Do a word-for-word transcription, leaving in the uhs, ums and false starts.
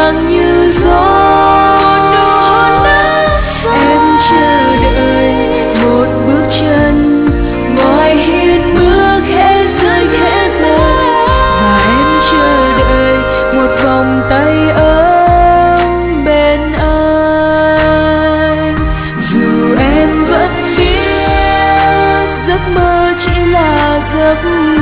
nhàng như gió. Em chờ đợi một bước chân ngoài hiên mưa khẽ rơi khẽ rơi, và em chờ đợi một vòng tay ấm bên anh. Dù em vẫn biết giấc mơ chỉ là giấc mơ,